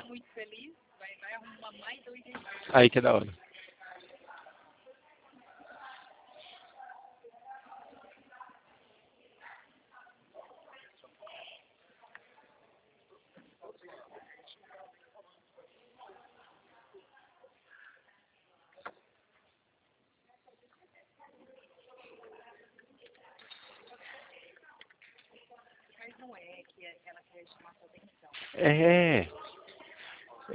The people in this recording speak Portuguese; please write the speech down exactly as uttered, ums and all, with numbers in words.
muito feliz, vai, vai arrumar mais dois irmãos. Aí que é da hora. Mas não é que ela quer chamar sua atenção. É.